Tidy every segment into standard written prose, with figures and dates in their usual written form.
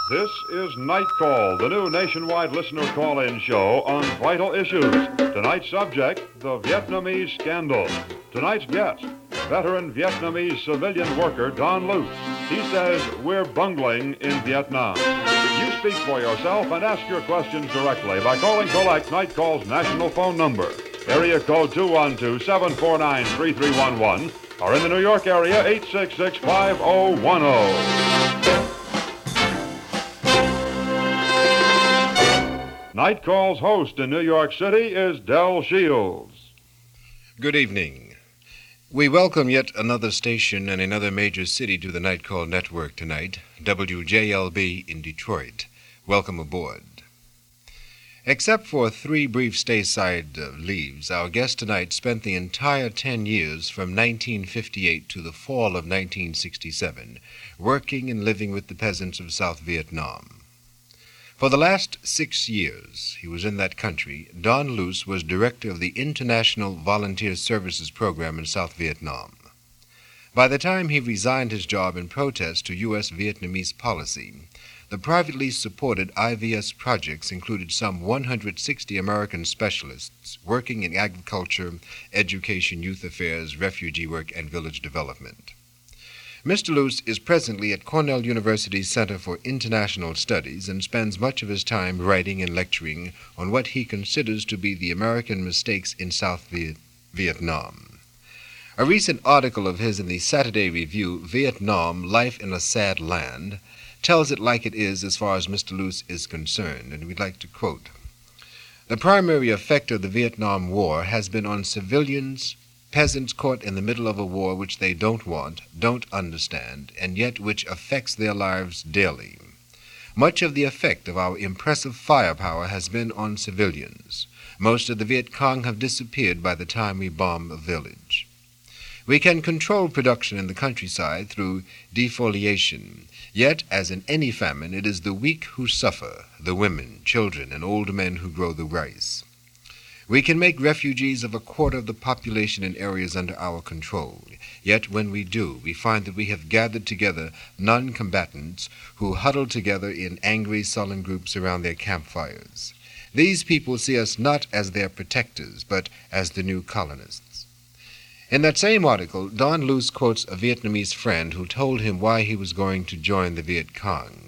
This is Night Call, the new nationwide listener call-in show on vital issues. Tonight's subject, the Vietnamese scandal. Tonight's guest, veteran Vietnamese civilian worker Don Luce. He says we're bungling in Vietnam. You speak for yourself and ask your questions directly by calling collect Night Call's national phone number, area code 212-749-3311, or in the New York area, 866-5010. Night Call's host in New York City is Del Shields. Good evening. We welcome yet another station and another major city to the Night Call network tonight, WJLB in Detroit. Welcome aboard. Except for 3 brief stateside leaves, our guest tonight spent the entire 10 years from 1958 to the fall of 1967 working and living with the peasants of South Vietnam. For the last 6 years he was in that country. Don Luce was director of the International Volunteer Services Program in South Vietnam. By the time he resigned his job in protest to U.S. Vietnamese policy, the privately supported IVS projects included some 160 American specialists working in agriculture, education, youth affairs, refugee work, and village development. Mr. Luce is presently at Cornell University's Center for International Studies and spends much of his time writing and lecturing on what he considers to be the American mistakes in South Vietnam. A recent article of his in the Saturday Review, Vietnam, Life in a Sad Land, tells it like it is as far as Mr. Luce is concerned, and we'd like to quote, "The primary effect of the Vietnam War has been on civilians, peasants caught in the middle of a war which they don't want, don't understand, and yet which affects their lives daily. Much of the effect of our impressive firepower has been on civilians. Most of the Viet Cong have disappeared by the time we bomb a village. We can control production in the countryside through defoliation, yet, as in any famine, it is the weak who suffer, the women, children, and old men who grow the rice. We can make refugees of a quarter of the population in areas under our control. Yet when we do, we find that we have gathered together non-combatants who huddle together in angry, sullen groups around their campfires. These people see us not as their protectors, but as the new colonists." In that same article, Don Luce quotes a Vietnamese friend who told him why he was going to join the Viet Cong.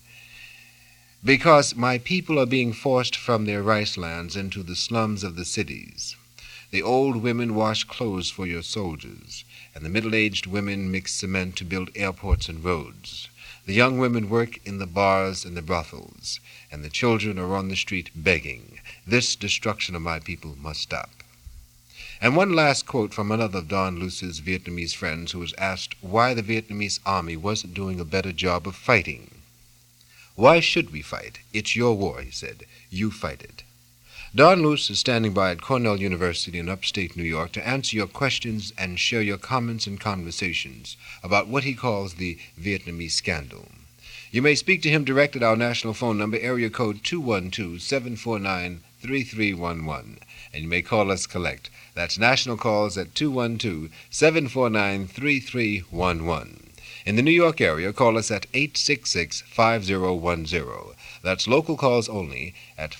"Because my people are being forced from their rice lands into the slums of the cities. The old women wash clothes for your soldiers, and the middle-aged women mix cement to build airports and roads. The young women work in the bars and the brothels, and the children are on the street begging. This destruction of my people must stop." And one last quote from another of Don Luce's Vietnamese friends who was asked why the Vietnamese army wasn't doing a better job of fighting. "Why should we fight? It's your war," he said. "You fight it." Don Luce is standing by at Cornell University in upstate New York to answer your questions and share your comments and conversations about what he calls the Vietnamese scandal. You may speak to him direct at our national phone number, area code 212-749-3311, and you may call us collect. That's national calls at 212-749-3311. In the New York area, call us at 866-5010. That's local calls only at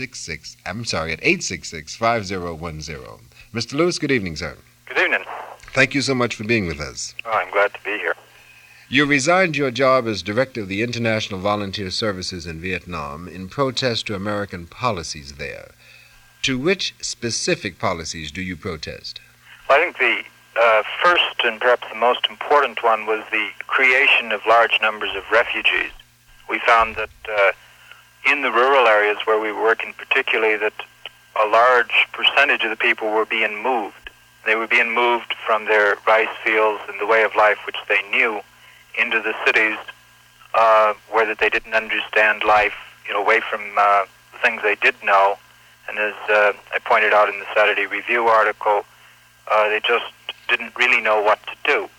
866-5010. Mr. Luce, good evening, sir. Good evening. Thank you so much for being with us. Oh, I'm glad to be here. You resigned your job as director of the International Volunteer Services in Vietnam in protest to American policies there. To which specific policies do you protest? Well, I think the first and perhaps the most important one was the creation of large numbers of refugees. We found that in the rural areas where we were working particularly, that a large percentage of the people were being moved. They were being moved from their rice fields and the way of life which they knew into the cities where that they didn't understand life, away from the things they did know. And as I pointed out in the Saturday Review article, they just didn't really know what to do.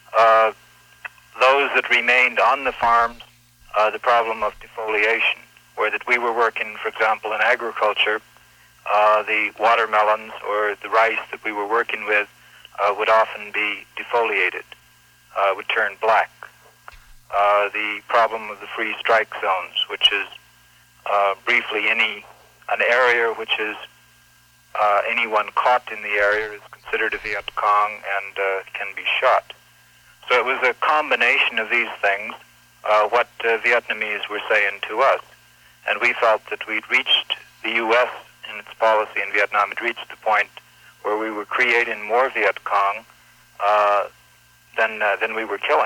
Those that remained on the farms, the problem of defoliation, where that we were working, for example, in agriculture, the watermelons or the rice that we were working with would often be defoliated, would turn black. the problem of the free strike zones, which is briefly an area which is anyone caught in the area is considered a Viet Cong and can be shot. So it was a combination of these things, what Vietnamese were saying to us. And we felt that we'd reached the U.S. in its policy in Vietnam. It reached the point where we were creating more Viet Cong than we were killing.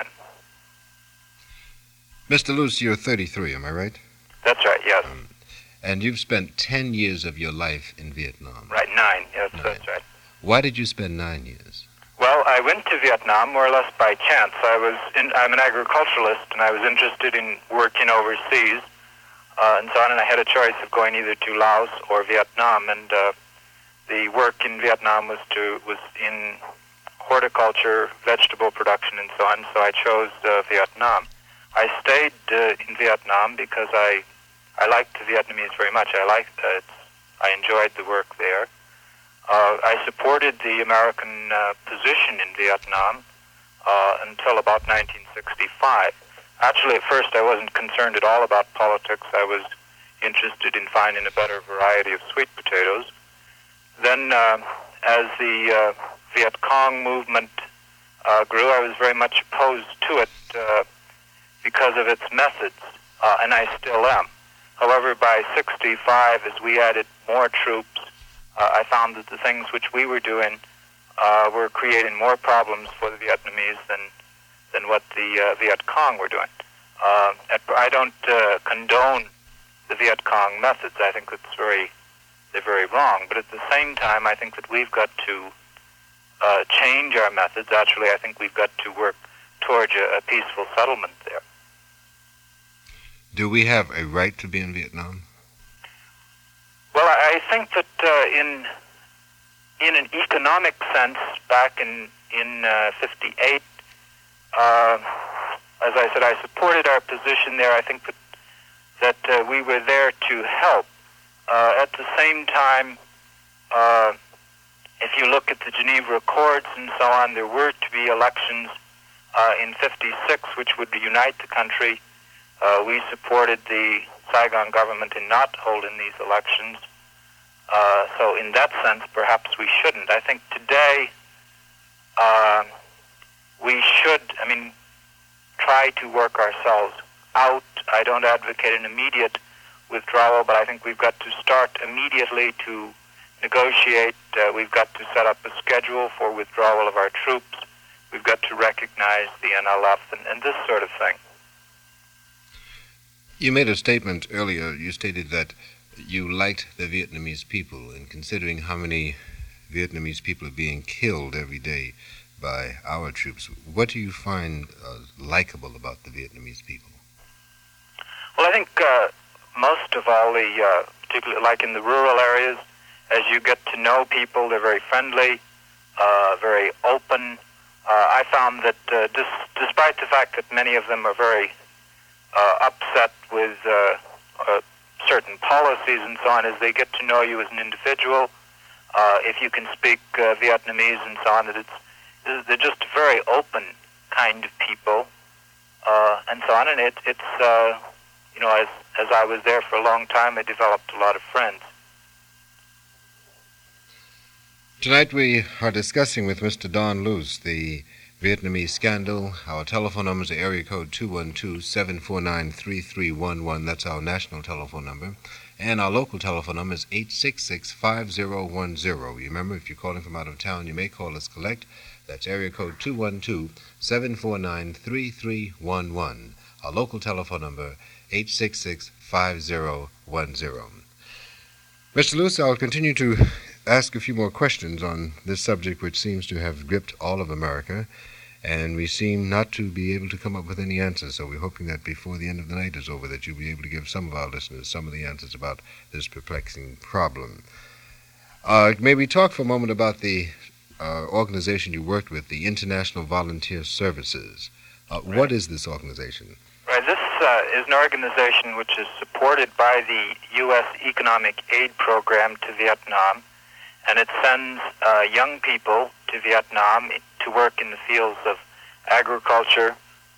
Mr. Luce, you're 33, am I right? That's right, yes. And you've spent 10 years of your life in Vietnam. Right, 9, yes, 9. That's right. Why did you spend 9 years? Well, I went to Vietnam more or less by chance. I'm an agriculturalist, and I was interested in working overseas, and so on, and I had a choice of going either to Laos or Vietnam, and the work in Vietnam was in horticulture, vegetable production, and so on, so I chose Vietnam. I stayed in Vietnam because I liked the Vietnamese very much. I enjoyed the work there. I supported the American position in Vietnam until about 1965. Actually, at first, I wasn't concerned at all about politics. I was interested in finding a better variety of sweet potatoes. Then, as the Viet Cong movement grew, I was very much opposed to it because of its methods, and I still am. However, by 65, as we added more troops, I found that the things which we were doing were creating more problems for the Vietnamese than what the Viet Cong were doing. I don't condone the Viet Cong methods. I think they're very wrong. But at the same time, I think that we've got to change our methods. Actually, I think we've got to work towards a peaceful settlement there. Do we have a right to be in Vietnam? Well, I think that in an economic sense, back in 58, as I said, I supported our position there. I think that we were there to help. At the same time, if you look at the Geneva Accords and so on, there were to be elections in 56, which would unite the country. We supported the Saigon government in not holding these elections. So in that sense, perhaps we shouldn't. I think today we should, try to work ourselves out. I don't advocate an immediate withdrawal, but I think we've got to start immediately to negotiate. We've got to set up a schedule for withdrawal of our troops. We've got to recognize the NLF and this sort of thing. You made a statement earlier. You stated that you liked the Vietnamese people, and considering how many Vietnamese people are being killed every day by our troops, what do you find likable about the Vietnamese people? Well, I think most of all, particularly like in the rural areas, as you get to know people, they're very friendly, very open. I found that despite the fact that many of them are very upset with certain policies and so on, as they get to know you as an individual, if you can speak Vietnamese and so on, they're just very open kind of people, and so on. And it's as I was there for a long time, I developed a lot of friends. Tonight we are discussing with Mr. Don Luce the Vietnamese scandal. Our telephone number is area code 212-749-3311. That's our national telephone number. And our local telephone number is 866-5010. Remember, if you're calling from out of town, you may call us collect. That's area code 212-749-3311. Our local telephone number, 866-5010. Mr. Luce, I'll continue to ask a few more questions on this subject, which seems to have gripped all of America, and we seem not to be able to come up with any answers. So we're hoping that before the end of the night is over, that you'll be able to give some of our listeners some of the answers about this perplexing problem. May we talk for a moment about the organization you worked with, the International Volunteer Services. Right. What is this organization? Right. This is an organization which is supported by the U.S. Economic Aid Program to Vietnam, and it sends young people to Vietnam to work in the fields of agriculture,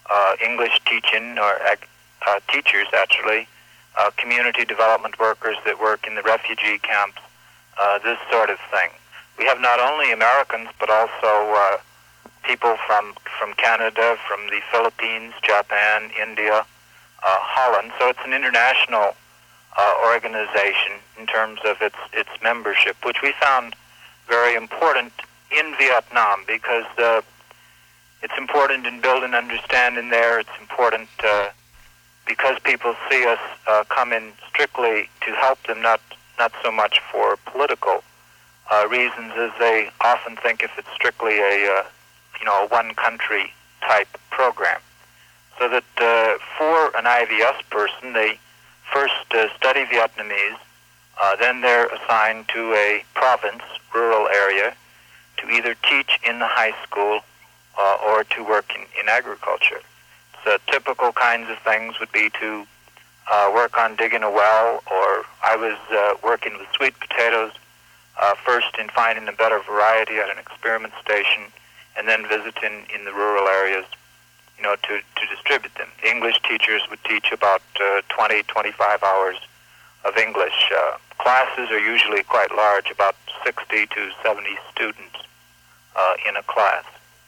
English teaching or teachers, actually, community development workers that work in the refugee camps, this sort of thing. We have not only Americans, but also people from Canada, from the Philippines, Japan, India, Holland. So it's an international organization in terms of its membership, which we found very important in Vietnam because it's important in building understanding there. It's important because people see us come in strictly to help them, not so much for political reasons, as they often think if it's strictly a one-country type program. So that for an IVS person, they first study Vietnamese, then they're assigned to a province, rural area, to either teach in the high school or to work in agriculture. So typical kinds of things would be to work on digging a well, or I was working with sweet potatoes, first in finding a better variety at an experiment station, and then visiting in the rural areas, to distribute them. The English teachers would teach about 20, 25 hours of English. Classes are usually quite large, about 60 to 70 students in a class.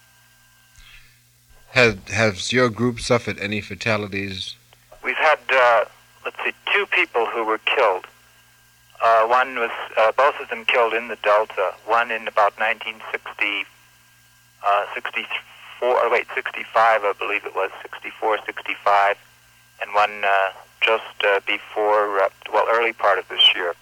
Has your group suffered any fatalities? We've had, 2 people who were killed. One was, both of them killed in the Delta. One in about 65, I believe it was, 64, 65, and one just before, early part of this year.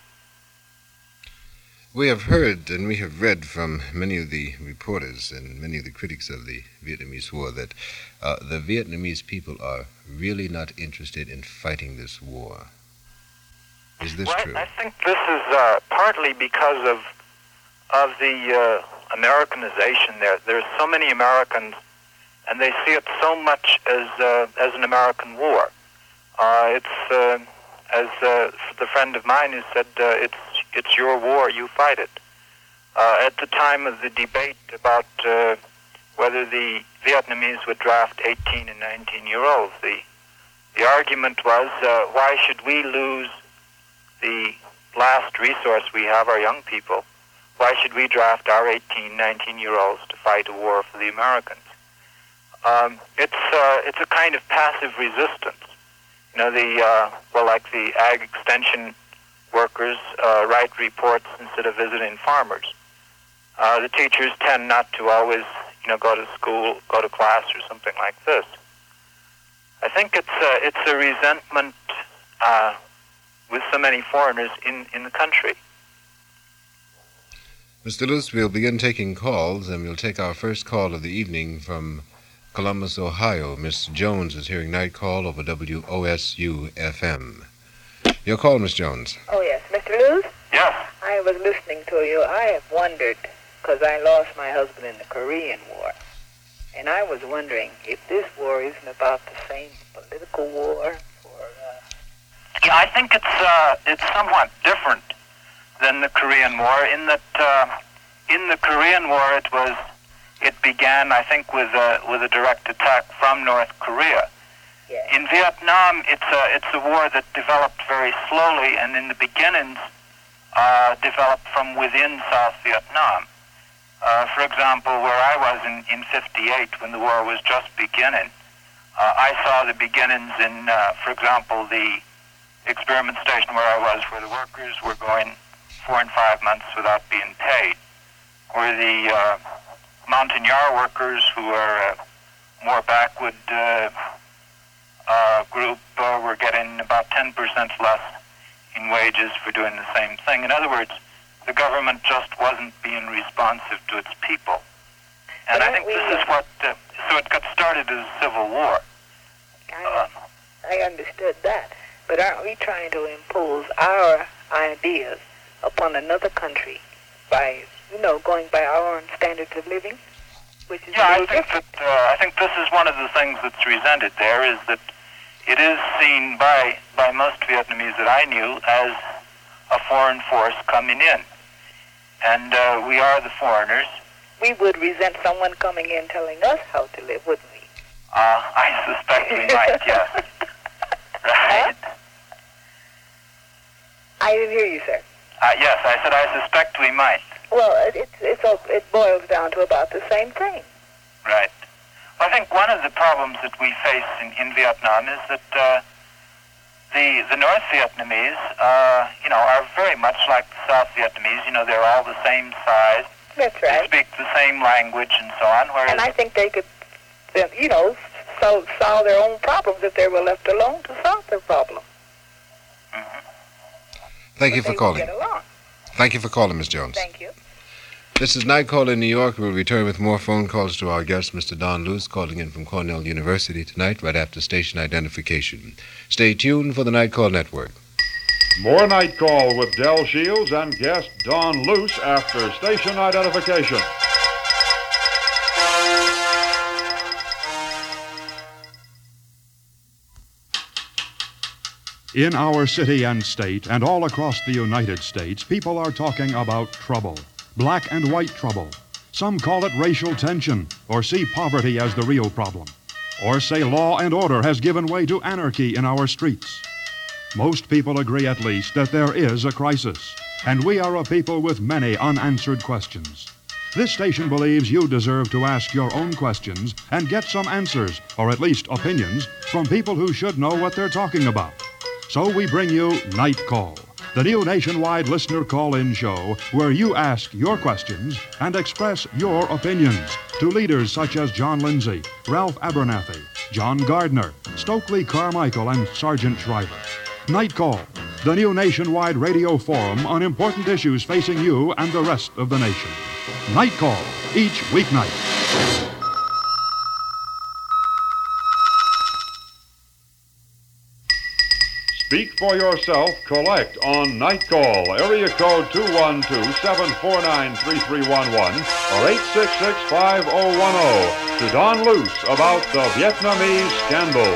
We have heard and we have read from many of the reporters and many of the critics of the Vietnamese War that the Vietnamese people are really not interested in fighting this war. Is this true? I think this is partly because of the Americanization there. There's so many Americans, and they see it so much as an American war. It's as the friend of mine who said, it's your war, you fight it. At the time of the debate about whether the Vietnamese would draft 18 and 19-year-olds, the argument was, why should we lose the last resource we have, our young people? Why should we draft our 18, 19-year-olds to fight a war for the Americans? It's a kind of passive resistance. Like the ag extension workers write reports instead of visiting farmers. The teachers tend not to always, go to school, go to class, or something like this. I think it's a resentment with so many foreigners in the country. Mr. Luce, we'll begin taking calls, and we'll take our first call of the evening from Columbus, Ohio. Miss Jones is hearing Night Call over WOSU-FM. Your call, Miss Jones. Oh, yes. Mr. Luce? Yes. I was listening to you. I have wondered, because I lost my husband in the Korean War, and I was wondering if this war isn't about the same political war. Yeah, I think it's somewhat different than the Korean War in that in the Korean War it began, I think, with a direct attack from North Korea. Yes. In Vietnam, it's a war that developed very slowly, and in the beginnings developed from within South Vietnam. For example, where I was in 58, when the war was just beginning, I saw the beginnings in, for example, the experiment station where I was, where the workers were going 4 and 5 months without being paid, where the Montagnard workers, who are more backward group, were getting about 10% less in wages for doing the same thing. In other words, the government just wasn't being responsive to its people. And I think this is what, so it got started as a civil war. I understood that. But aren't we trying to impose our ideas upon another country by, going by our own standards of living? Which is I think this is one of the things that's resented there, is that it is seen by most Vietnamese that I knew as a foreign force coming in. And we are the foreigners. We would resent someone coming in telling us how to live, wouldn't we? I suspect we might, yes. Right. I didn't hear you, sir. Yes, I said I suspect we might. Well, it boils down to about the same thing. Right. Well, I think one of the problems that we face in Vietnam is that the North Vietnamese, are very much like the South Vietnamese. They're all the same size. That's right. They speak the same language and so on. Whereas, and I think they could, solve their own problems if they were left alone to solve their problem. Mm-hmm. Thank you for calling. Get along. Thank you for calling, Ms. Jones. Thank you. This is Night Call in New York. We'll return with more phone calls to our guest, Mr. Don Luce, calling in from Cornell University tonight, right after station identification. Stay tuned for the Night Call Network. More Night Call with Del Shields and guest Don Luce after station identification. In our city and state and all across the United States, people are talking about trouble. Black and white trouble. Some call it racial tension, or see poverty as the real problem, or say law and order has given way to anarchy in our streets. Most people agree, at least, that there is a crisis, and we are a people with many unanswered questions. This station believes you deserve to ask your own questions and get some answers, or at least opinions, from people who should know what they're talking about. So we bring you Night Call, the new nationwide listener call-in show where you ask your questions and express your opinions to leaders such as John Lindsay, Ralph Abernathy, John Gardner, Stokely Carmichael, and Sergeant Shriver. Night Call, the new nationwide radio forum on important issues facing you and the rest of the nation. Night Call, each weeknight. Speak for yourself. Collect on Night Call. Area code 212-749-3311 or 866-5010 to Don Luce about the Vietnamese scandal.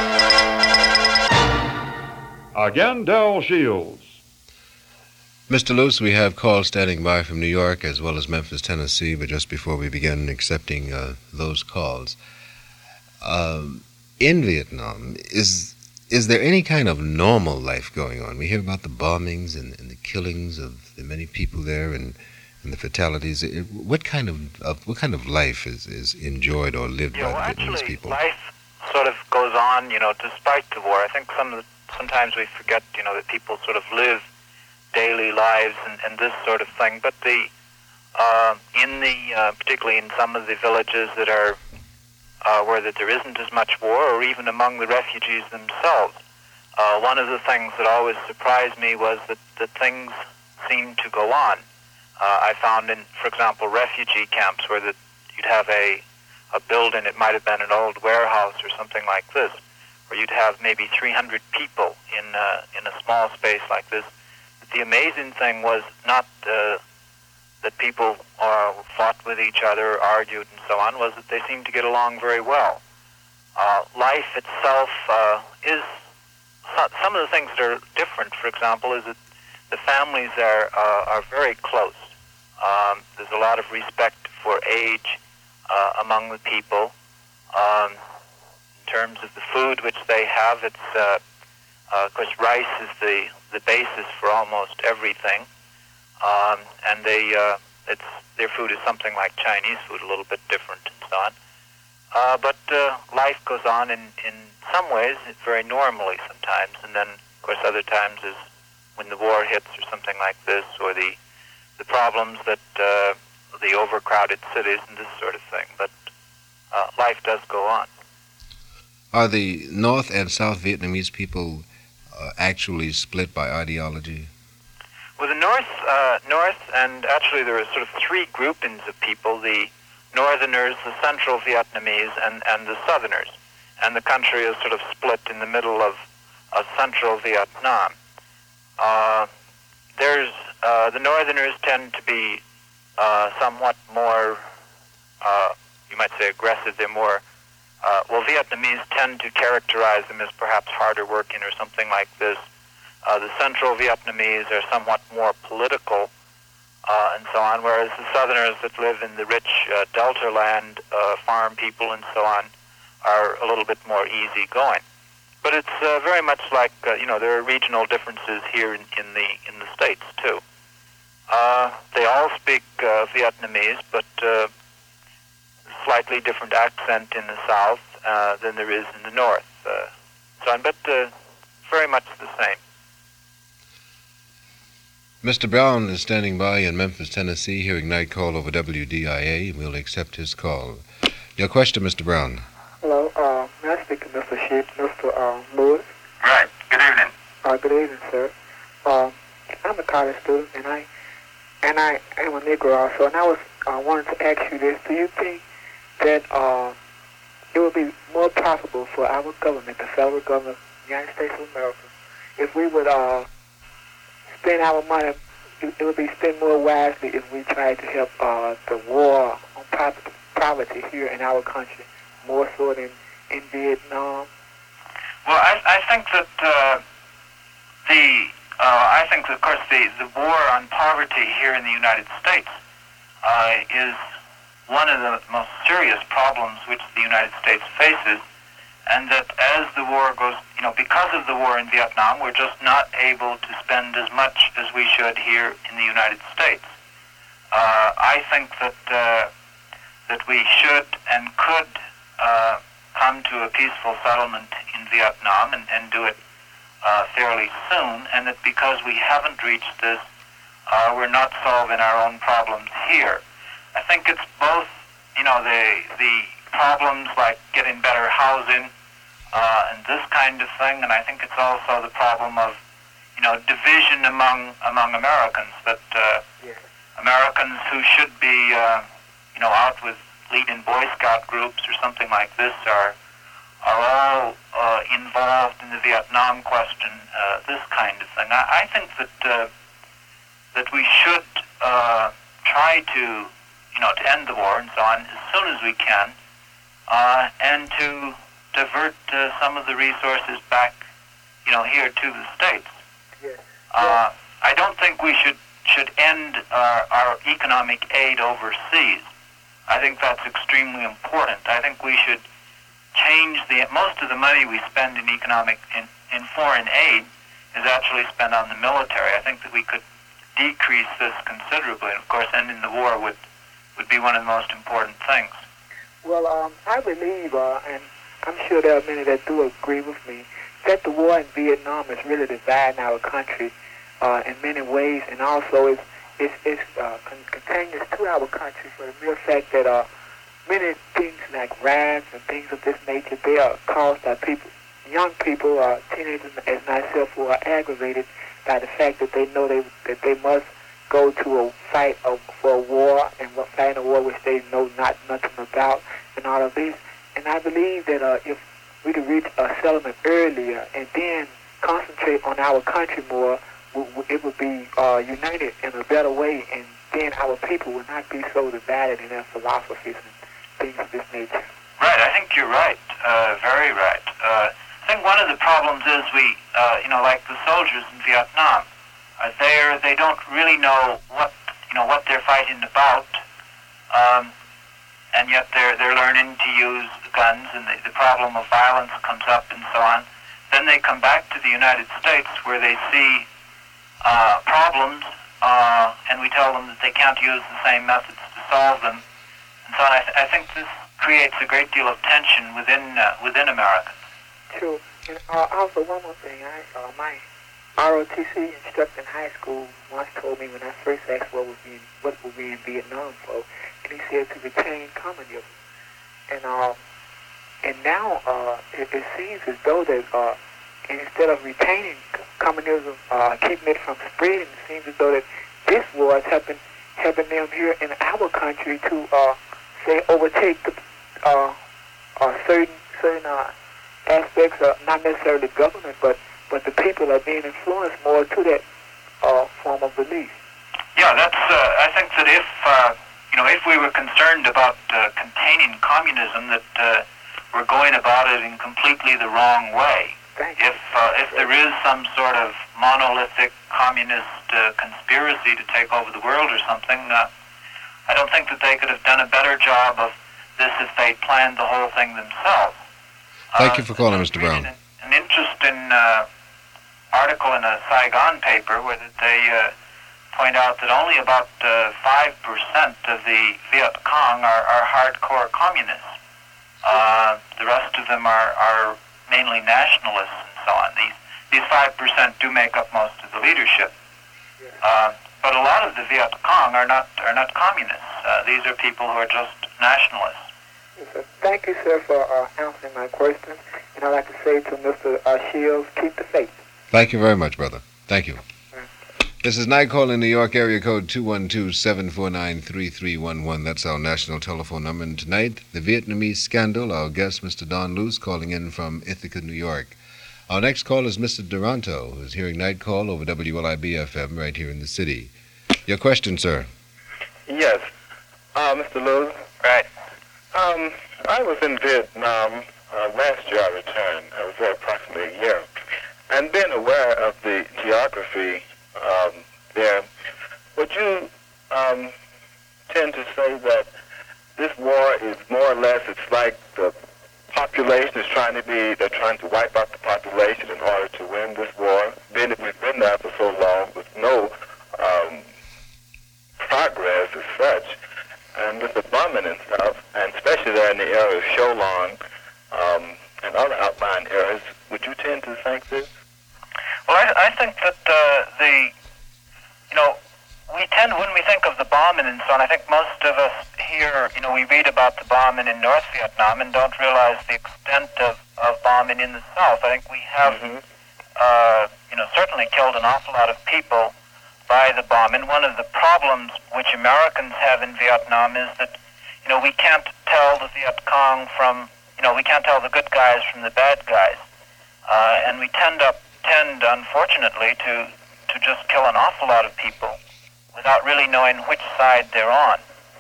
Again, Del Shields. Mr. Luce, we have calls standing by from New York as well as Memphis, Tennessee, but just before we begin accepting those calls, in Vietnam, is there any kind of normal life going on? We hear about the bombings and the killings of the many people there and the fatalities. What kind of life is enjoyed or lived by the Vietnamese people? Life sort of goes on, despite the war. I think sometimes we forget, that people sort of live daily lives and this sort of thing. But particularly in some of the villages that are where there isn't as much war, or even among the refugees themselves. One of the things that always surprised me was that things seemed to go on. I found for example, refugee camps where you'd have a building, it might have been an old warehouse or something like this, where you'd have maybe 300 people in a small space like this. But the amazing thing was not that people fought with each other, argued, and so on, was that they seemed to get along very well. Life itself is... Some of the things that are different, for example, is that the families are very close. There's a lot of respect for age among the people. In terms of the food which they have, it's... of course, rice is the basis for almost everything. And their food is something like Chinese food, a little bit different and so on. But life goes on in some ways very normally sometimes, and then, of course, other times is when the war hits or something like this, or the problems that the overcrowded cities and this sort of thing. But life does go on. Are the North and South Vietnamese people actually split by ideology? Well, the North, and actually there are sort of three groupings of people, the Northerners, the Central Vietnamese, and the Southerners. And the country is sort of split in the middle of Central Vietnam. The Northerners tend to be somewhat more, you might say, aggressive. They're more, Vietnamese tend to characterize them as perhaps harder working or something like this. The Central Vietnamese are somewhat more political and so on, whereas the Southerners that live in the rich Delta land, farm people and so on, are a little bit more easygoing. But it's very much like there are regional differences here in the States too. They all speak Vietnamese, but slightly different accent in the South than there is in the North. But very much the same. Mr. Brown is standing by in Memphis, Tennessee, hearing Night Call over WDIA. We'll accept his call. Your question, Mr. Brown. Hello, may I speak to Mr. Mr. Lewis? Right. Good evening. Good evening, sir. I'm a college student, and I am a Negro also, and I wanted to ask you this. Do you think that it would be more profitable for our government, the federal government of the United States of America, if we would spend our money, it would be spent more wisely if we tried to help the war on poverty here in our country, more so than in Vietnam? Well, I think that of course, the war on poverty here in the United States is one of the most serious problems which the United States faces, and that as the war goes, because of the war in Vietnam, we're just not able to spend as much as we should here in the United States. I think that we should and could come to a peaceful settlement in Vietnam and do it fairly soon, and that because we haven't reached this, we're not solving our own problems here. I think it's both, the problems like getting better housing and this kind of thing, and I think it's also the problem of, division among Americans, that Americans who should be, out with leading Boy Scout groups or something like this are all involved in the Vietnam question, this kind of thing. I think that we should try to end the war and so on as soon as we can, and to divert some of the resources back, here to the States. I don't think we should end our economic aid overseas. I think that's extremely important. I think we should change most of the money we spend in in foreign aid is actually spent on the military. I think that we could decrease this considerably, and of course ending the war would be one of the most important things. Well, I believe, and I'm sure there are many that do agree with me, that the war in Vietnam is really dividing our country in many ways, and also it's contagious to our country for the mere fact that many things like riots and things of this nature, they are caused by young people, teenagers as myself, who are aggravated by the fact that they know that they must go to a fight for a war, and fight a war which they know nothing about, and all of this. And I believe that if we could reach a settlement earlier and then concentrate on our country more, it would be united in a better way, and then our people would not be so divided in their philosophies and things of this nature. Right, I think you're right, very right. I think one of the problems is we, like the soldiers in Vietnam, they don't really know what they're fighting about, and yet they're learning to use guns, and the problem of violence comes up and so on. Then they come back to the United States where they see problems, and we tell them that they can't use the same methods to solve them. And so I think this creates a great deal of tension within Americans. True. And also one more thing, my ROTC instructor in high school once told me when I first asked what would be in Vietnam for, and he said to retain communism. And now it seems as though that instead of retaining communism, keeping it from spreading, it seems as though that this war is helping them here in our country to say overtake the certain aspects of not necessarily government, but the people are being influenced more to that form of belief. Yeah, that's. I think that if we were concerned about containing communism, that we're going about it in completely the wrong way. If there is some sort of monolithic communist conspiracy to take over the world or something, I don't think that they could have done a better job of this if they planned the whole thing themselves. Thank you for calling, Mr. Brown. An interesting article in a Saigon paper where they point out that only about 5% of the Viet Cong are hardcore communists. The rest of them are mainly nationalists and so on. These 5% do make up most of the leadership. But a lot of the Viet Cong are not communists. These are people who are just nationalists. Yes, sir. Thank you, sir, for answering my questions. And I'd like to say to Mr. Shields, keep the faith. Thank you very much, brother. Thank you. This is Night Call in New York, area code 212-749-3311. That's our national telephone number. And tonight, the Vietnamese scandal. Our guest, Mr. Don Luce, calling in from Ithaca, New York. Our next call is Mr. Duranto, who's hearing Night Call over WLIB-FM right here in the city. Your question, sir. Yes. Mr. Luce. Right. I was in Vietnam last year. I returned. I was there approximately a year. And being aware of the geography there, would you tend to say that this war is more or less, it's like the population is they're trying to wipe out the population in order to win this war? Being that we've been there for so long with no progress as such, and with the bombing and stuff, and especially there in the area of Sholon and other outlying areas, would you tend to think this? Well, I think that we tend, when we think of the bombing and so on, I think most of us here, we read about the bombing in North Vietnam and don't realize the extent of bombing in the South. I think we have, certainly killed an awful lot of people by the bombing. One of the problems which Americans have in Vietnam is that, we can't tell the Viet Cong from, we can't tell the good guys from the bad guys. And we tend, unfortunately, to just kill an awful lot of people without really knowing which side they're on.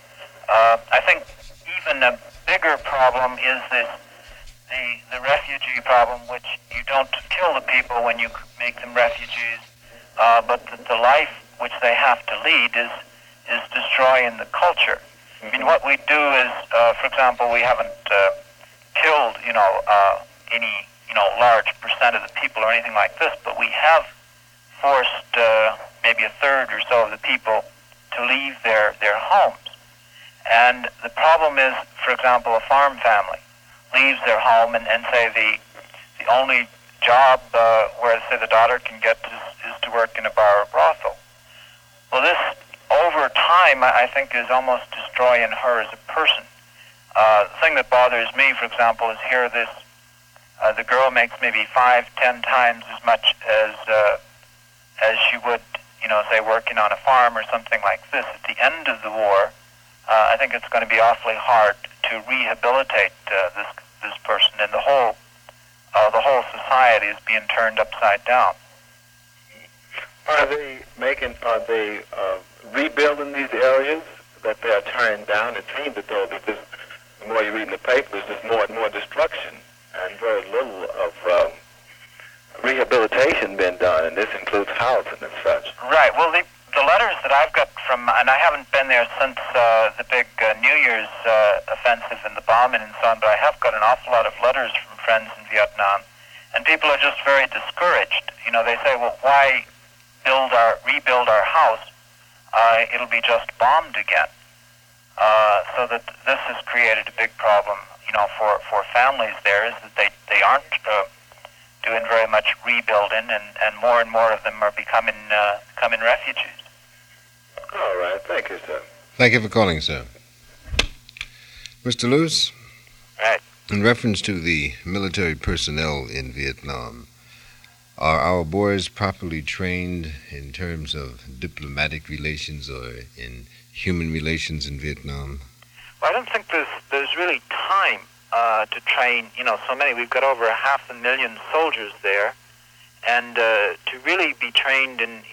I think even a bigger problem is the refugee problem, which you don't kill the people when you make them refugees, but the life which they have to lead is destroying the culture. I mean, what we do is, for example, we haven't killed, any, large percent of the people or anything like this, but we have forced maybe a third or so of the people to leave their homes. And the problem is, for example, a farm family leaves their home and say the only job where, say, the daughter can get is to work in a bar or brothel. Well, this, over time, I think is almost destroying her as a person. The thing that bothers me, for example, is here the girl makes maybe 5-10 times as much as she would, say, working on a farm or something like this. At the end of the war, I think it's going to be awfully hard to rehabilitate this person, and the whole society is being turned upside down. Are they rebuilding these areas that they are tearing down? It seems that though that the more you read in the papers, there's more and more destruction and very little of rehabilitation being done, and this includes housing and such. Right. Well, the letters that I've got from, and I haven't been there since the big New Year's offensive and the bombing and so on, but I have got an awful lot of letters from friends in Vietnam, and people are just very discouraged. They say, well, why rebuild our house? It'll be just bombed again. So that this has created a big problem, for families there, is that they aren't doing very much rebuilding, and more of them are becoming refugees. All right. Thank you, sir. Thank you for calling, sir. Mr. Luce? Right. In reference to the military personnel in Vietnam, are our boys properly trained in terms of diplomatic relations or in human relations in Vietnam? Well, I don't think there's really time to train, so many. We've got over 500,000 soldiers there, and to really be trained in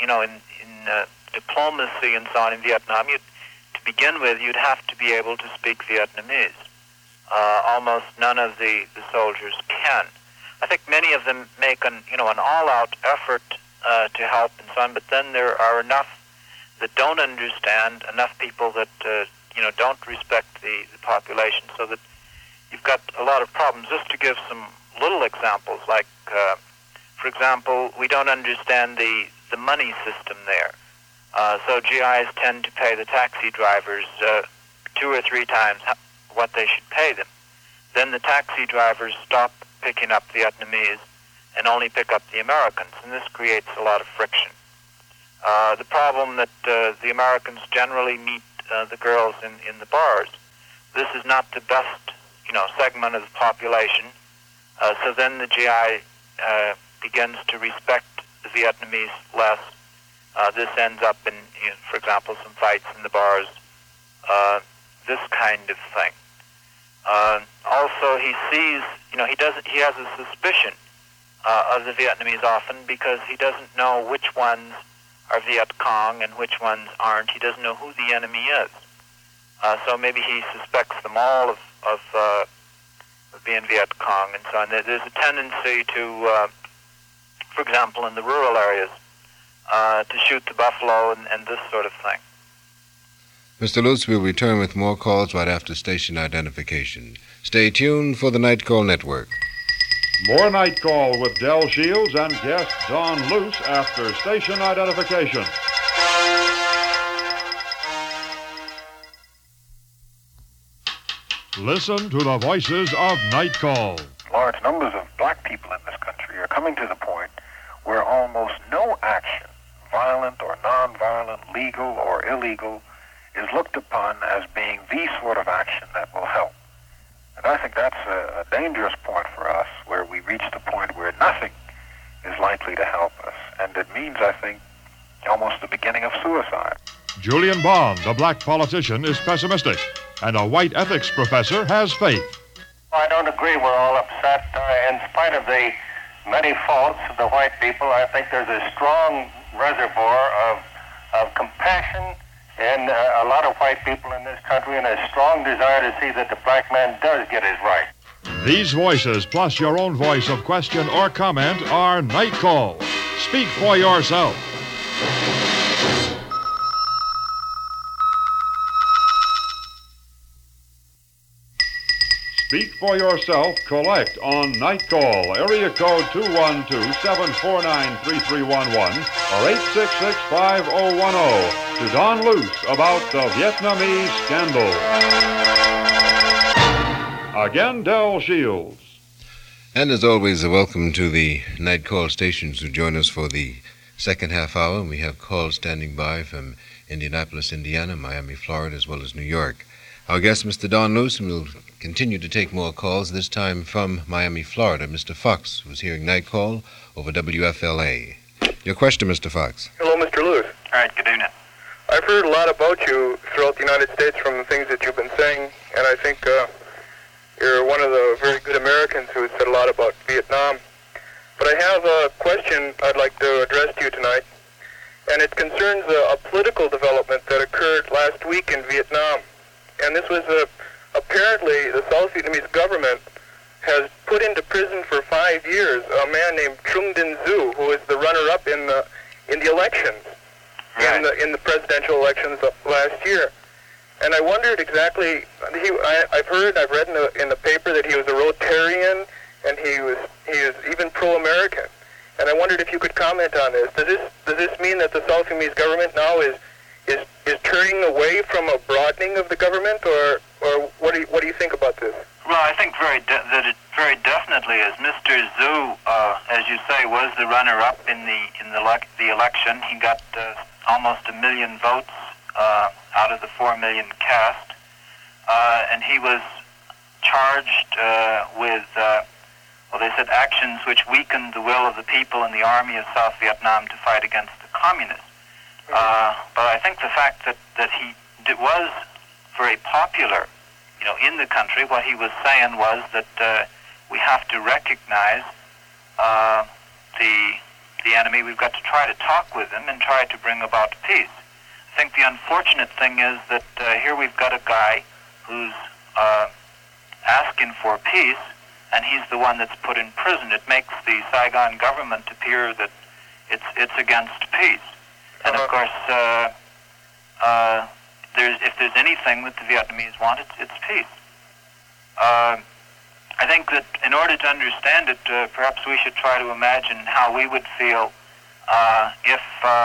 diplomacy and so on in Vietnam, to begin with, you'd have to be able to speak Vietnamese. Almost none of the soldiers can. I think many of them make an all-out effort to help and so on, but then there are enough that don't understand, enough people that don't respect the population, so that you've got a lot of problems. Just to give some little examples, like, for example, we don't understand the money system there. So GIs tend to pay the taxi drivers 2 or 3 times what they should pay them. Then the taxi drivers stop picking up Vietnamese and only pick up the Americans, and this creates a lot of friction. The problem that the Americans generally meet the girls in the bars. This is not the best, segment of the population. So then the GI begins to respect the Vietnamese less. This ends up in, for example, some fights in the bars. This kind of thing. Also, he sees, he has a suspicion of the Vietnamese often because he doesn't know which ones are Viet Cong and which ones aren't. He doesn't know who the enemy is. So maybe he suspects them all of being Viet Cong and so on. There's a tendency to, for example, in the rural areas, to shoot the buffalo and this sort of thing. Mr. Luce will return with more calls right after station identification. Stay tuned for the Night Call Network. More Night Call with Del Shields and guest Don Luce after station identification. Listen to the voices of Night Call. Large numbers of black people in this country are coming to the point where almost no action, violent or nonviolent, legal or illegal, is looked upon as being the sort of action that will help. And I think that's a dangerous point for us, where we reach the point where nothing is likely to help us. And it means, I think, almost the beginning of suicide. Julian Bond, a black politician, is pessimistic, and a white ethics professor has faith. I don't agree we're all upset. In spite of the many faults of the white people, I think there's a strong reservoir of compassion in a lot of white people in this country, and a strong desire to see that the black man does get his right. These voices, plus your own voice of question or comment, are Night Call. Speak for yourself. Speak for yourself. Collect on Night Call. Area code 212-749-3311 or 866-5010 to Don Luce about the Vietnamese scandal. Again, Del Shields. And as always, a welcome to the Night Call stations who join us for the second half hour. We have calls standing by from Indianapolis, Indiana, Miami, Florida, as well as New York. Our guest, Mr. Don Luce, and we'll continue to take more calls, this time from Miami, Florida. Mr. Fox, who's hearing Night Call over WFLA. Your question, Mr. Fox. Hello, Mr. Luce. All right, good evening. I've heard a lot about you throughout the United States from the things that you've been saying, and I think you're one of the very good Americans who has said a lot about Vietnam. But I have a question I'd like to address to you tonight, and it concerns a political development that occurred last week in Vietnam. And this was apparently the South Vietnamese government has put into prison for 5 years a man named Trung Dinh Du, who was the runner-up in the elections, Right. in the presidential elections of last year. And I wondered exactly. I've read in the paper that he was a Rotarian, and he is even pro-American. And I wondered if you could comment on this. Does this mean that the South Vietnamese government now is turning away from a broadening of the government, or what do you think about this? Well, I think that it very definitely is. Mr. Zhu, as you say, was the runner-up in the election. He got almost 1 million votes out of the 4 million cast, and he was charged with, they said actions which weakened the will of the people in the army of South Vietnam to fight against the communists. But I think the fact that he was very popular, in the country, what he was saying was that we have to recognize the enemy. We've got to try to talk with him and try to bring about peace. I think the unfortunate thing is that here we've got a guy who's asking for peace, and he's the one that's put in prison. It makes the Saigon government appear that it's against peace. And of course, if there's anything that the Vietnamese want, it's peace. I think that in order to understand it, perhaps we should try to imagine how we would feel if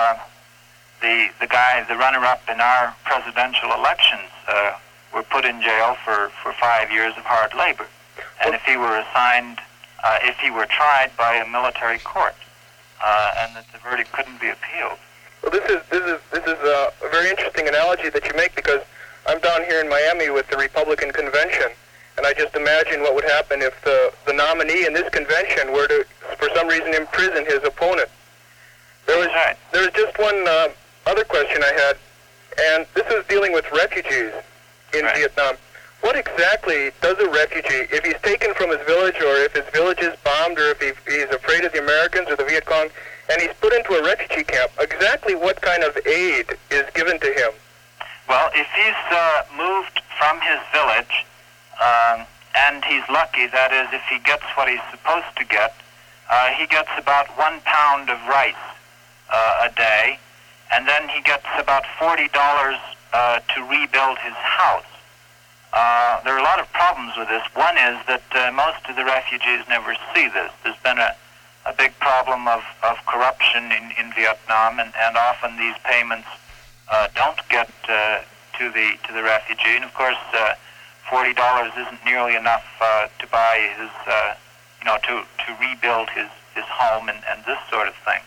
the runner-up in our presidential elections were put in jail for 5 years of hard labor, and if he were assigned, if he were tried by a military court, and that the verdict couldn't be appealed. Well, this is a very interesting analogy that you make, because I'm down here in Miami with the Republican convention, and I just imagine what would happen if the nominee in this convention were to, for some reason, imprison his opponent. There was just one other question I had, and this is dealing with refugees in Vietnam. What exactly does a refugee, if he's taken from his village, or if his village is bombed, or if he's afraid of the Americans or the Viet Cong, and he's put into a refugee camp, exactly what kind of aid is given to him? Well, if he's moved from his village, and he's lucky, that is, if he gets what he's supposed to get, he gets about 1 pound of rice a day, and then he gets about $40 to rebuild his house. There are a lot of problems with this. One is that most of the refugees never see this. There's been a big problem of corruption in Vietnam, and often these payments don't get to the refugee. And of course, $40 isn't nearly enough to buy his, to rebuild his home and this sort of thing.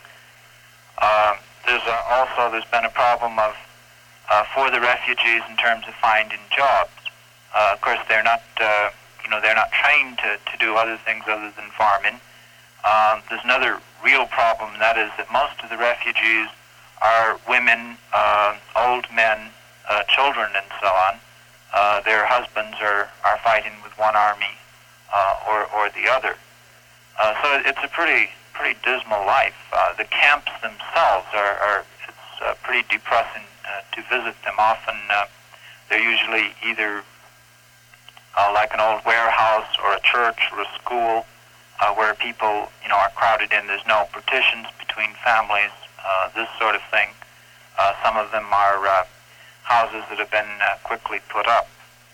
There's been a problem of for the refugees in terms of finding jobs. Of course, they're not trained to do other things other than farming. There's another real problem, and that is that most of the refugees are women, old men, children, and so on. Their husbands are fighting with one army or the other. So it's a pretty dismal life. The camps themselves it's pretty depressing to visit them. Often they're usually either like an old warehouse or a church or a school where people are crowded in. There's no partitions between families, this sort of thing. Some of them are houses that have been quickly put up.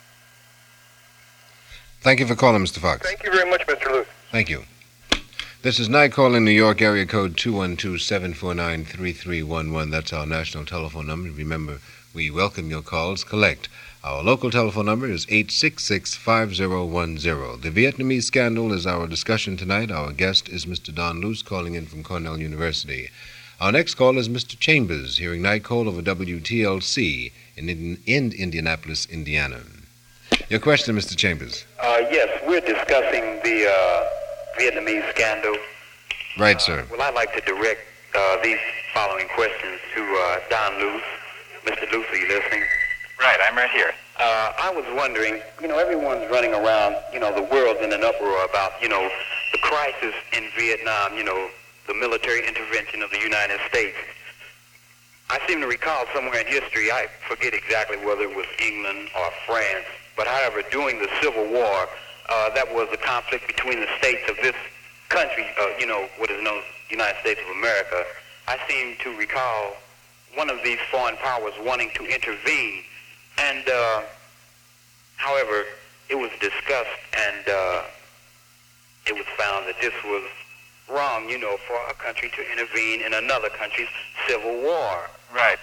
Thank you for calling, Mr. Fox. Thank you very much, Mr. Luce. Thank you. This is Night Call in New York, area code 212-749-3311. That's our national telephone number. Remember, we welcome your calls. Collect. Our local telephone number is 866-5010. The Vietnamese scandal is our discussion tonight. Our guest is Mr. Don Luce, calling in from Cornell University. Our next call is Mr. Chambers, hearing Night Call over WTLC in Indianapolis, Indiana. Your question, Mr. Chambers. Yes, we're discussing the Vietnamese scandal. Right, sir. Well, I'd like to direct these following questions to Don Luce. Mr. Luce, are you listening? Right, I'm right here. I was wondering, everyone's running around, the world's in an uproar about, the crisis in Vietnam, the military intervention of the United States. I seem to recall somewhere in history, I forget exactly whether it was England or France, but however, during the Civil War, that was a conflict between the states of this country, what is known as the United States of America. I seem to recall one of these foreign powers wanting to intervene, and however, it was discussed, and it was found that this was wrong, for a country to intervene in another country's civil war. Right.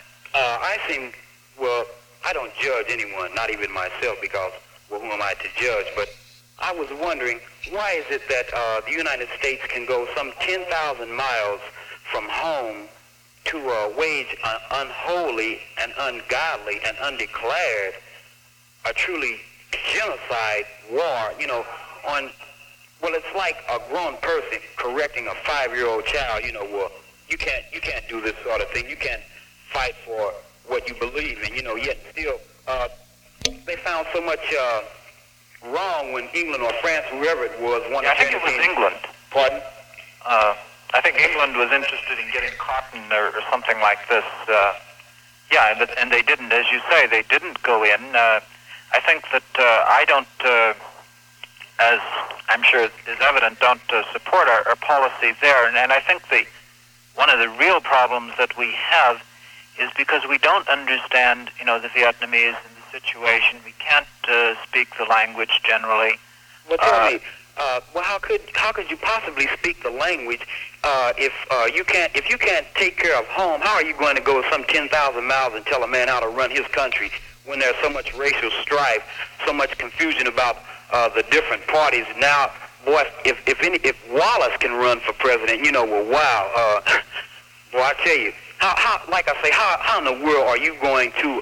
I don't judge anyone, not even myself, because, who am I to judge? But I was wondering, why is it that the United States can go some 10,000 miles from home to wage an unholy and ungodly and undeclared, a truly genocide war, it's like a grown person correcting a 5-year-old child, you can't do this sort of thing. You can't fight for what you believe in, yet still they found so much wrong when England or France, whoever it was, wanted to intervene. I think it was England. Pardon? I think England was interested in getting cotton or something like this. And they didn't, as you say, they didn't go in. I think that I don't, as I'm sure is evident, don't support our policy there. And I think one of the real problems that we have is because we don't understand, the Vietnamese and the situation. We can't speak the language generally. Well, tell me, well, how could you possibly speak the language if you can't take care of home? How are you going to go some 10,000 miles and tell a man how to run his country when there's so much racial strife, so much confusion about the different parties? Now, boy, if Wallace can run for president, well, wow, boy, I tell you, how like I say, how in the world are you going to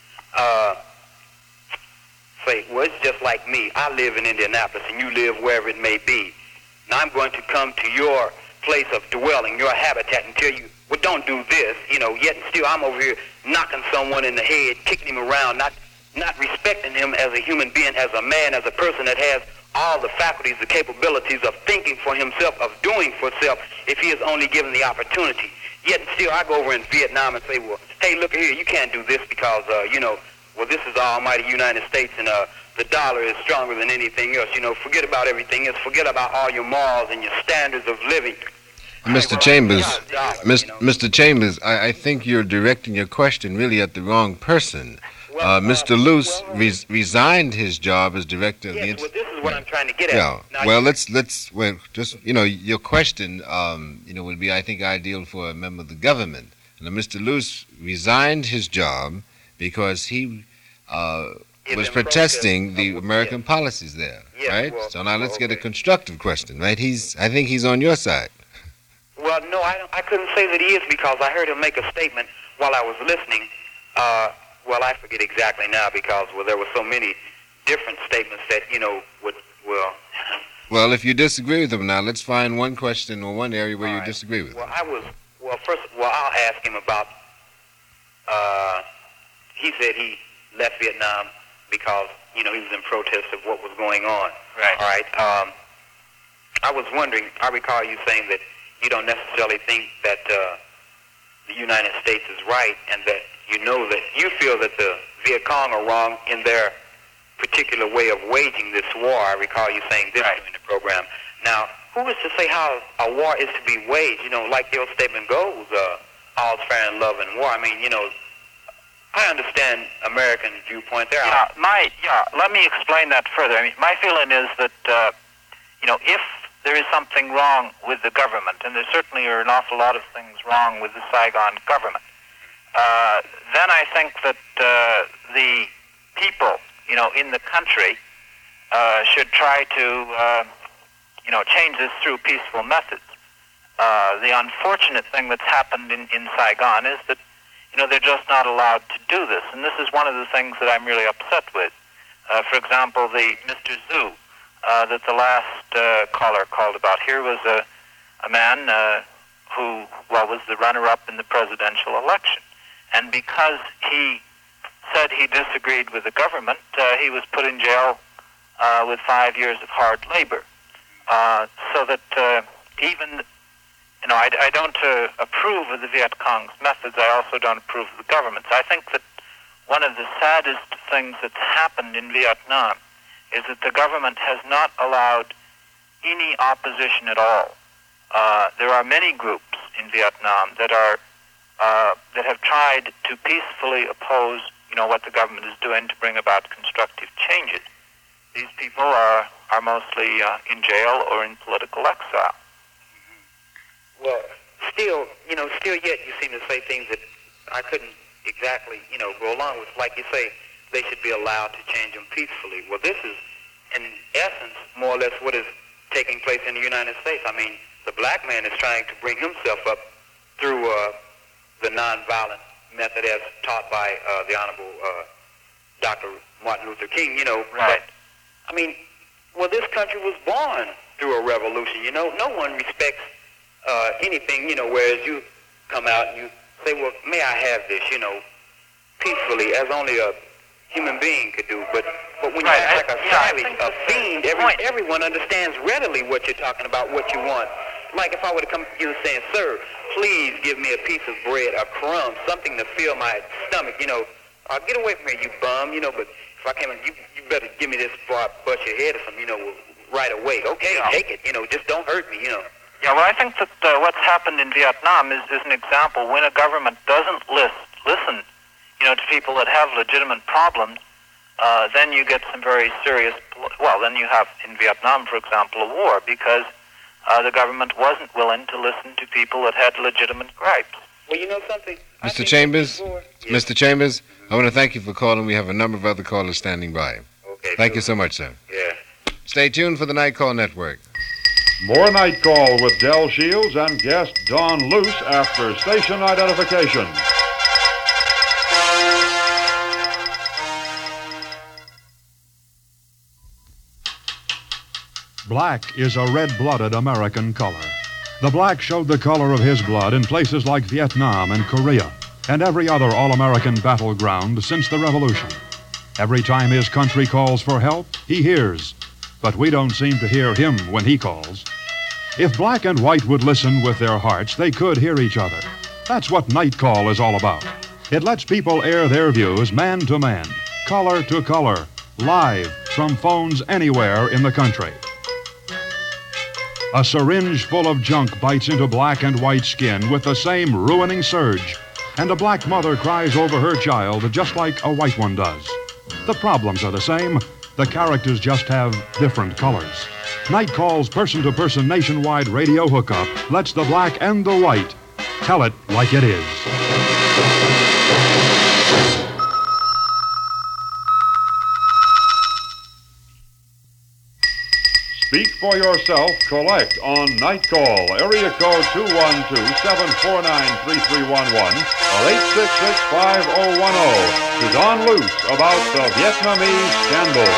say, well, it's just like me. I live in Indianapolis, and you live wherever it may be. Now I'm going to come to your place of dwelling, your habitat, and tell you, well, don't do this, yet and still I'm over here knocking someone in the head, kicking him around, not respecting him as a human being, as a man, as a person that has all the faculties, the capabilities of thinking for himself, of doing for self, if he is only given the opportunity. Yet and still I go over in Vietnam and say, well, hey, look here, you can't do this because, well, this is the almighty United States, and the dollar is stronger than anything else. Forget about everything else. Forget about all your morals and your standards of living. Mr. Chambers, Mr. Chambers, I think you're directing your question really at the wrong person. Mr. Luce resigned his job as director of the Yes, well, this is what I'm trying to get at. Yeah. Now, Well, your question, would be, I think, ideal for a member of the government. Now, Mr. Luce resigned his job because he was protesting the American policies there, right? Well, so now let's get a constructive question, right? I think he's on your side. Well, no, I couldn't say that he is because I heard him make a statement while I was listening. Well, I forget exactly now because, well, there were so many different statements that, would, well... Well, if you disagree with him now, let's find one question or one area where you disagree with him. I'll ask him about, he said he left Vietnam because, he was in protest of what was going on. Right. All right. I was wondering, I recall you saying that you don't necessarily think that the United States is right, and that you feel that the Viet Cong are wrong in their particular way of waging this war. I recall you saying this during the program. Now, who is to say how a war is to be waged? Like your statement goes, all's fair in love and war. I mean, I understand American viewpoint there. Let me explain that further. I mean, my feeling is that, if there is something wrong with the government, and there certainly are an awful lot of things wrong with the Saigon government, then I think that the people, in the country should try to, change this through peaceful methods. The unfortunate thing that's happened in Saigon is that, they're just not allowed to do this, and this is one of the things that I'm really upset with. For example, the Mr. Zhu that the last caller called about here was a man who, was the runner-up in the presidential election. And because he said he disagreed with the government, he was put in jail with 5 years of hard labor. So that even, I don't approve of the Viet Cong's methods. I also don't approve of the government's. I think that one of the saddest things that's happened in Vietnam is that the government has not allowed any opposition at all. There are many groups in Vietnam that have tried to peacefully oppose, what the government is doing to bring about constructive changes. These people are mostly in jail or in political exile. Well, still yet you seem to say things that I couldn't exactly, go along with. Like you say, they should be allowed to change them peacefully. Well, this is, in essence, more or less what is taking place in the United States. I mean, the black man is trying to bring himself up through the nonviolent method as taught by the Honorable Dr. Martin Luther King, Right. But, I mean, this country was born through a revolution, No one respects anything, whereas you come out and you say, well, may I have this, peacefully, as only a human being could do. But when you act like a savage, a fiend, everyone understands readily what you're talking about, what you want. Like if I were to come to you saying, sir, please give me a piece of bread, a crumb, something to fill my stomach, I'll get away from here, you bum, but if I came in, you better give me this before I bust your head or something, right away. Okay, take it, just don't hurt me, Yeah, well, I think that what's happened in Vietnam is an example. When a government doesn't listen, to people that have legitimate problems, then you get some very serious, then you have in Vietnam, for example, a war because the government wasn't willing to listen to people that had legitimate gripes. Well, you know something? Mr. Chambers, Mr. Chambers, I want to thank you for calling. We have a number of other callers standing by. Okay. Thank you so much, sir. Yeah. Stay tuned for the Night Call Network. More Night Call with Del Shields and guest Don Luce after station identification. Black is a red-blooded American color. The black showed the color of his blood in places like Vietnam and Korea and every other all-American battleground since the Revolution. Every time his country calls for help, he hears. But we don't seem to hear him when he calls. If black and white would listen with their hearts, they could hear each other. That's what Night Call is all about. It lets people air their views man to man, color to color, live from phones anywhere in the country. A syringe full of junk bites into black and white skin with the same ruining surge, and a black mother cries over her child just like a white one does. The problems are the same. The characters just have different colors. Night Call's person-to-person nationwide radio hookup lets the black and the white tell it like it is. Speak for yourself, collect on Night Call, area code 212-749-3311 or 866-5010 to Don Luce about the Vietnamese scandal.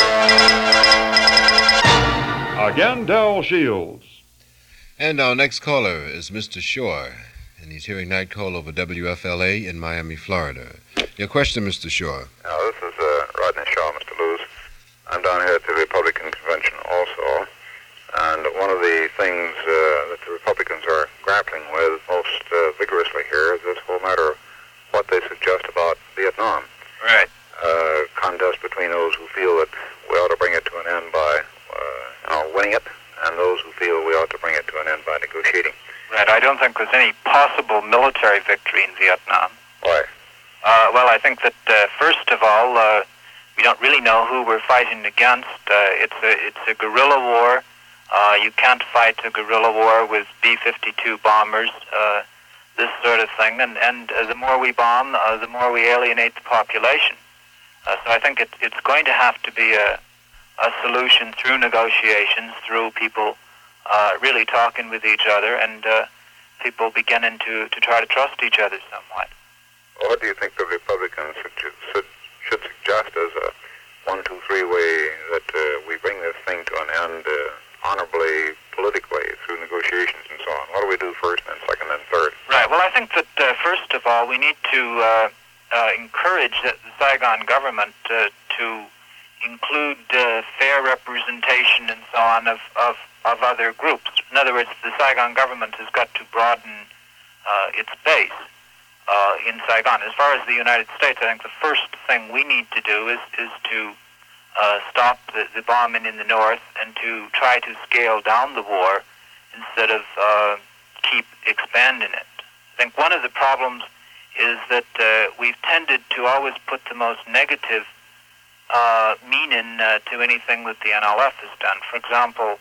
Again, Del Shields. And our next caller is Mr. Shore, and he's hearing Night Call over WFLA in Miami, Florida. Your question, Mr. Shore. Now, this is Rodney Shaw, Mr. Luce. I'm down here at the Republican Convention also. And one of the things that the Republicans are grappling with most vigorously here is this whole matter of what they suggest about Vietnam. Right. Contest between those who feel that we ought to bring it to an end by winning it, and those who feel we ought to bring it to an end by negotiating. Right. I don't think there's any possible military victory in Vietnam. Why? Well, I think that first of all, we don't really know who we're fighting against. It's a guerrilla war. You can't fight a guerrilla war with B-52 bombers, this sort of thing. And the more we bomb, the more we alienate the population. So I think it's going to have to be a solution through negotiations, through people really talking with each other and people beginning to try to trust each other somewhat. Well, what do you think the Republicans should suggest as a 1, 2, 3 way that we bring this thing to an end honorably, politically, through negotiations and so on? What do we do first and second and third? Right. Well, I think that first of all, we need to encourage the Saigon government to include fair representation and so on of other groups. In other words, the Saigon government has got to broaden its base in Saigon. As far as the United States, I think the first thing we need to do is to stop the bombing in the north and to try to scale down the war instead of keep expanding it. I think one of the problems is that we've tended to always put the most negative meaning to anything that the NLF has done. For example,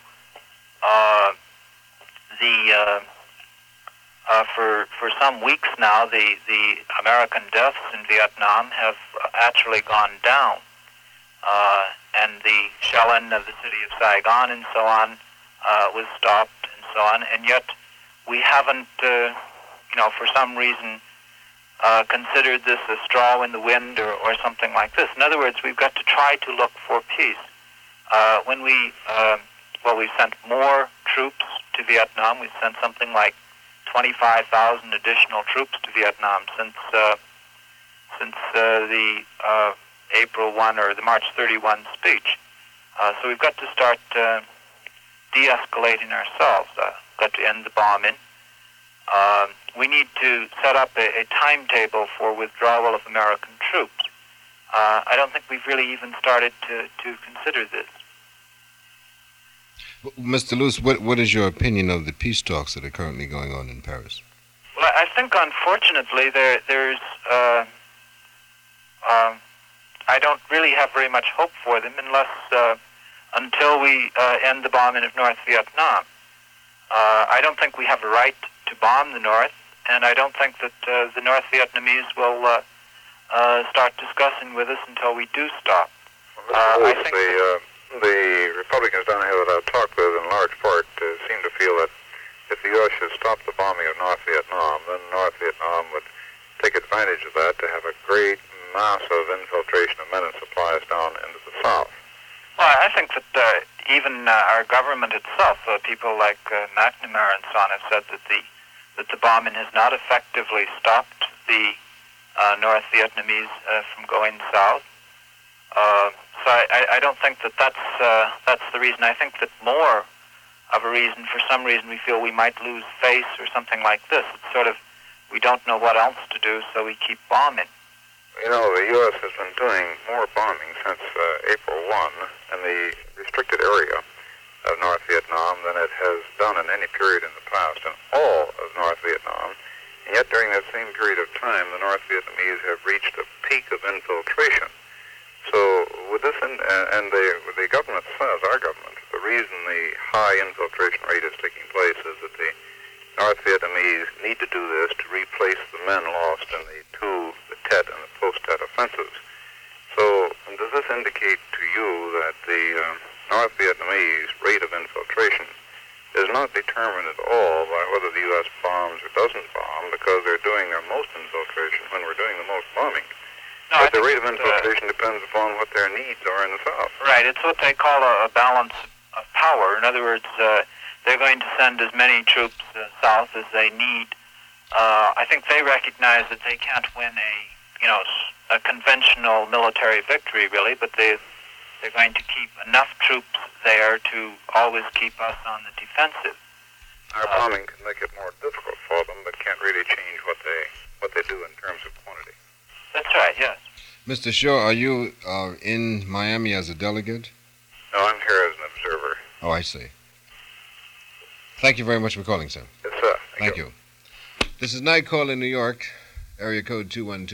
for some weeks now, the American deaths in Vietnam have actually gone down. And the shelling of the city of Saigon and so on was stopped and so on, and yet we haven't, for some reason, considered this a straw in the wind or something like this. In other words, we've got to try to look for peace. When we've sent more troops to Vietnam. We've sent something like 25,000 additional troops to Vietnam since the April 1 or the March 31 speech. So we've got to start de-escalating ourselves. Got to end the bombing. We need to set up a timetable for withdrawal of American troops. I don't think we've really even started to consider this. Mr. Luce, what is your opinion of the peace talks that are currently going on in Paris? Well, I think, unfortunately, there's... I don't really have very much hope for them until we end the bombing of North Vietnam. I don't think we have a right to bomb the North, and I don't think that the North Vietnamese will start discussing with us until we do stop. I think the Republicans down here that I've talked with, in large part, seem to feel that if the U.S. should stop the bombing of North Vietnam, then North Vietnam would take advantage of that to have a great, massive infiltration of men and supplies down into the South. Well, I think that even our government itself, people like McNamara and so on, have said that the bombing has not effectively stopped the North Vietnamese from going south. So I don't think that that's the reason. I think that more of a reason, for some reason, we feel we might lose face or something like this. It's sort of, we don't know what else to do, so we keep bombing. You know, the U.S. has been doing more bombing since April 1 in the restricted area of North Vietnam than it has done in any period in the past in all of North Vietnam. And yet during that same period of time, the North Vietnamese have reached a peak of infiltration. So with this, and the government says, our government, the reason the high infiltration rate is taking place is that the North Vietnamese need to do this to replace the men lost in the Tet and the post-Tet offensives. So does this indicate to you that the North Vietnamese rate of infiltration is not determined at all by whether the U.S. bombs or doesn't bomb, because they're doing their most infiltration when we're doing the most bombing? No, but the rate of infiltration depends upon what their needs are in the South. Right. It's what they call a balance of power. In other words, they're going to send as many troops south as they need. I think they recognize that they can't win a conventional military victory, really, but they're going to keep enough troops there to always keep us on the defensive. Our bombing can make it more difficult for them, but can't really change what they do in terms of quantity. That's right, yes. Mr. Shaw, are you in Miami as a delegate? No, I'm here as an observer. Oh, I see. Thank you very much for calling, sir. Yes, sir. Thank you. This is Night Call in New York. Area code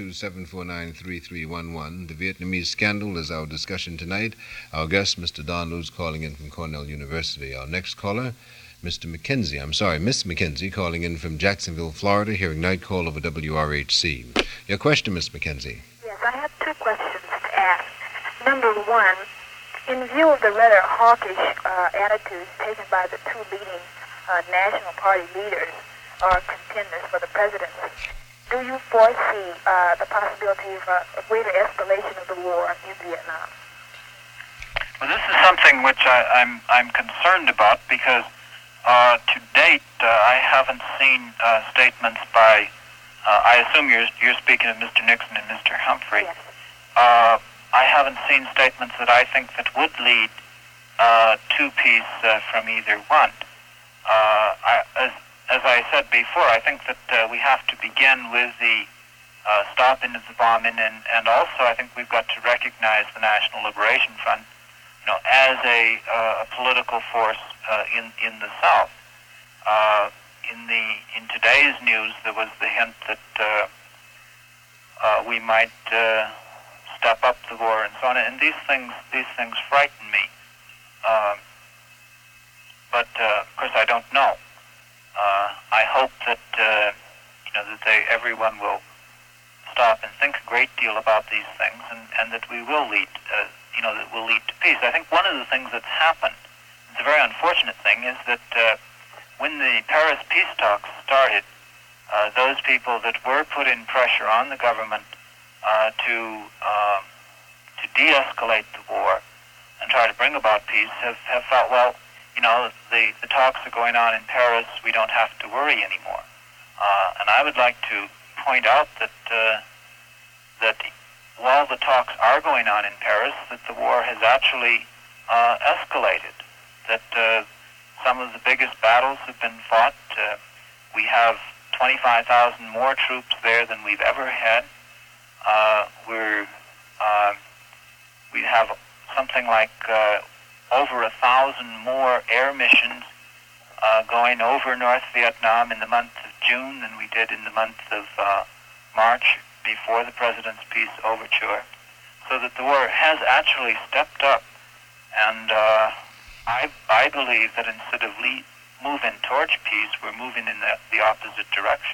212-749-3311. The Vietnamese scandal is our discussion tonight. Our guest, Mr. Don Luce, calling in from Cornell University. Our next caller, Miss McKenzie, calling in from Jacksonville, Florida, hearing Night Call over WRHC. Your question, Miss McKenzie. Yes, I have two questions to ask. Number one, in view of the rather hawkish attitudes taken by the two leading National Party leaders or contenders for the presidency, do you foresee the possibility of a greater escalation of the war in Vietnam? Well, this is something which I'm concerned about, because to date I haven't seen statements by, I assume you're speaking of Mr. Nixon and Mr. Humphrey. Yes. I haven't seen statements that I think that would lead to peace from either one. As I said before, I think that we have to begin with the stopping of the bombing, and also I think we've got to recognize the National Liberation Front, as a political force in the South. In today's news, there was the hint that we might step up the war and so on, and these things frighten me. But of course, I don't know. I hope that that everyone will stop and think a great deal about these things, and that we will lead that will lead to peace. I think one of the things that's happened, it's a very unfortunate thing, is that when the Paris peace talks started, those people that were putting pressure on the government to de-escalate the war and try to bring about peace have felt, well, the talks are going on in Paris, we don't have to worry anymore. And I would like to point out that while the talks are going on in Paris, that the war has actually escalated, that some of the biggest battles have been fought. We have 25,000 more troops there than we've ever had. We have something like over 1,000 more air missions going over North Vietnam in the month of June than we did in the month of March before the President's Peace Overture. so that the war has actually stepped up. And I believe that instead of moving towards peace, we're moving in the opposite direction.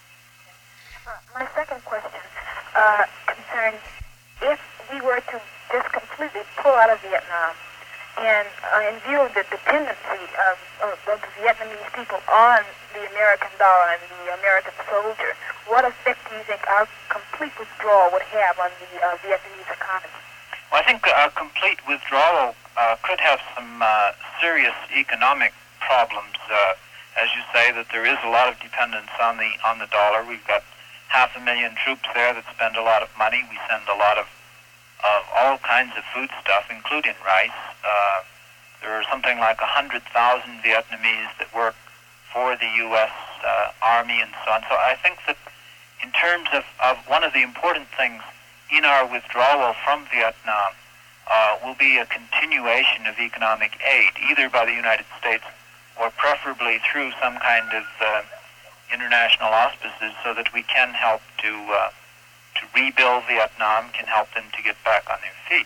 My second question concerns if we were to just completely pull out of Vietnam, and in view of the dependency of the Vietnamese people on the American dollar and the American soldier, what effect do you think our complete withdrawal would have on the Vietnamese economy? Well, I think a complete withdrawal could have some serious economic problems. As you say, that there is a lot of dependence on the dollar. We've got 500,000 troops there that spend a lot of money. We send a lot of all kinds of food stuff, including rice. There are something like 100,000 Vietnamese that work for the U.S. Army and so on. So I think that in terms of one of the important things in our withdrawal from Vietnam will be a continuation of economic aid, either by the United States or preferably through some kind of international auspices, so that we can help to rebuild Vietnam, can help them to get back on their feet.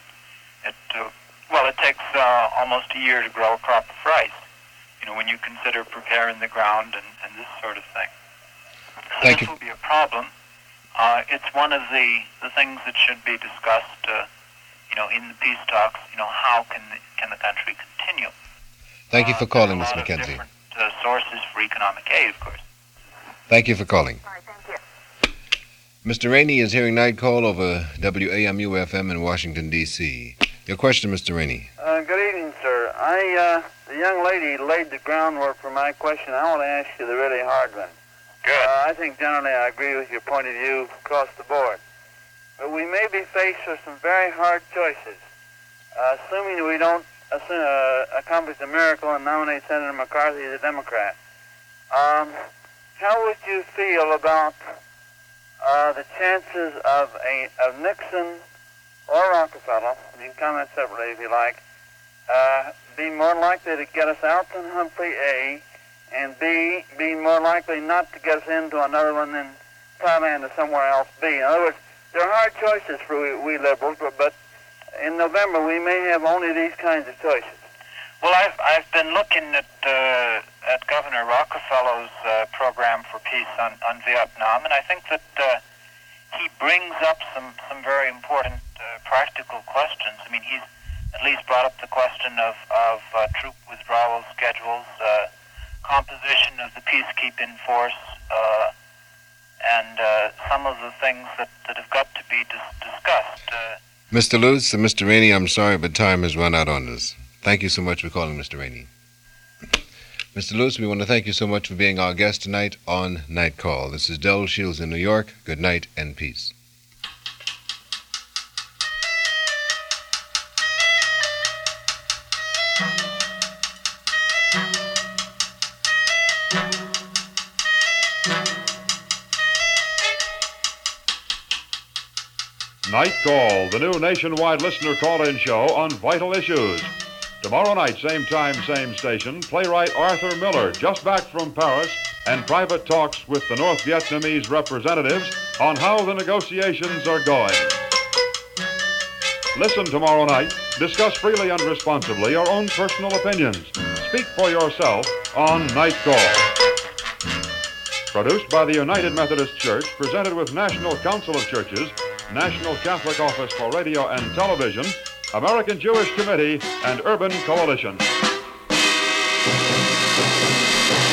It takes almost a year to grow a crop of rice, when you consider preparing the ground and this sort of thing. So this will be a problem. It's one of the things that should be discussed, in the peace talks. How can the country continue? Thank you for calling, Ms. McKenzie. Different sources for economic aid, of course. Thank you for calling. All right, thank you. Mr. Rainey is hearing Night Call over WAMU-FM in Washington, D.C. Your question, Mr. Rainey. Good evening, sir. The young lady laid the groundwork for my question. I want to ask you the really hard one. Good. I think generally I agree with your point of view across the board. But we may be faced with some very hard choices. Assuming we don't accomplish a miracle and nominate Senator McCarthy as a Democrat. How would you feel about the chances of Nixon or Rockefeller, you can comment separately if you like, be more likely to get us out than Humphrey, A, and B, be more likely not to get us into another one than Thailand or somewhere else, B? In other words, there are hard choices for we liberals, but in November we may have only these kinds of choices. Well, I've been looking at Governor Rockefeller's program for peace on Vietnam, and I think that he brings up some very important practical questions. I mean, he's at least brought up the question of troop withdrawal schedules, composition of the peacekeeping force, and some of the things that have got to be discussed. Mr. Luce and Mr. Rainey, I'm sorry, but time has run out on us. Thank you so much for calling, Mr. Rainey. Mr. Luce, we want to thank you so much for being our guest tonight on Night Call. This is Del Shields in New York. Good night and peace. Night Call, the new nationwide listener call-in show on vital issues. Tomorrow night, same time, same station, playwright Arthur Miller, just back from Paris, and private talks with the North Vietnamese representatives on how the negotiations are going. Listen tomorrow night, discuss freely and responsibly your own personal opinions. Speak for yourself on Night Call. Produced by the United Methodist Church, presented with National Council of Churches, National Catholic Office for Radio and Television, American Jewish Committee, and Urban Coalition.